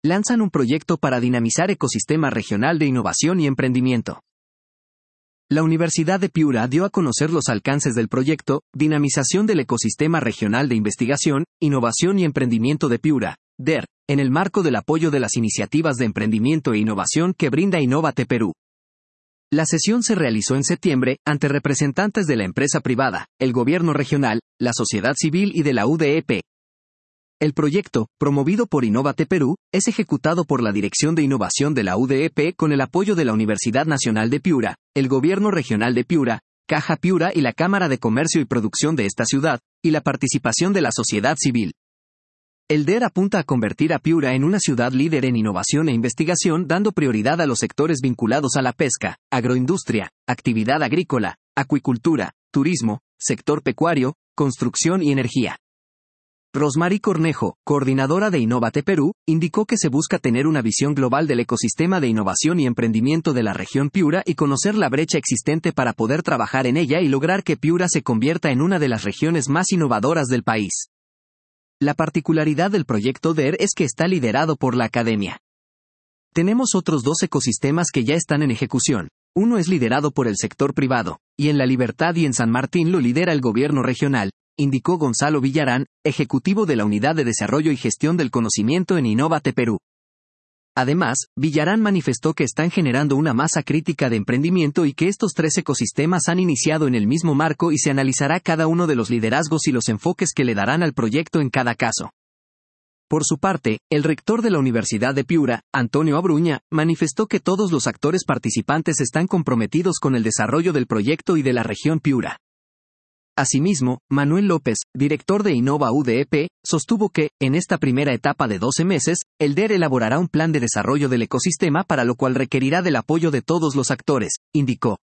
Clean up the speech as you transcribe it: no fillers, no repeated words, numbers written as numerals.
lanzan un proyecto para dinamizar ecosistema regional de innovación y emprendimiento. La Universidad de Piura dio a conocer los alcances del proyecto Dinamización del Ecosistema Regional de Investigación, Innovación y Emprendimiento de Piura, DER, en el marco del apoyo de las iniciativas de emprendimiento e innovación que brinda Innovate Perú. La sesión se realizó en septiembre ante representantes de la empresa privada, el gobierno regional, la sociedad civil y de la UDEP. El proyecto, promovido por Innovate Perú, es ejecutado por la Dirección de Innovación de la UDEP con el apoyo de la Universidad Nacional de Piura, el Gobierno Regional de Piura, Caja Piura y la Cámara de Comercio y Producción de esta ciudad, y la participación de la sociedad civil. El DER apunta a convertir a Piura en una ciudad líder en innovación e investigación, dando prioridad a los sectores vinculados a la pesca, agroindustria, actividad agrícola, acuicultura, turismo, sector pecuario, construcción y energía. Rosmary Cornejo, coordinadora de Innovate Perú, indicó que se busca tener una visión global del ecosistema de innovación y emprendimiento de la región Piura y conocer la brecha existente para poder trabajar en ella y lograr que Piura se convierta en una de las regiones más innovadoras del país. La particularidad del proyecto DER es que está liderado por la academia. Tenemos otros dos ecosistemas que ya están en ejecución. Uno es liderado por el sector privado, y en La Libertad y en San Martín lo lidera el gobierno regional, indicó Gonzalo Villarán, ejecutivo de la Unidad de Desarrollo y Gestión del Conocimiento en Innovate Perú. Además, Villarán manifestó que están generando una masa crítica de emprendimiento y que estos tres ecosistemas han iniciado en el mismo marco y se analizará cada uno de los liderazgos y los enfoques que le darán al proyecto en cada caso. Por su parte, el rector de la Universidad de Piura, Antonio Abruña, manifestó que todos los actores participantes están comprometidos con el desarrollo del proyecto y de la región Piura. Asimismo, Manuel López, director de Innova UDEP, sostuvo que, en esta primera etapa de 12 meses, el DER elaborará un plan de desarrollo del ecosistema para lo cual requerirá del apoyo de todos los actores, indicó.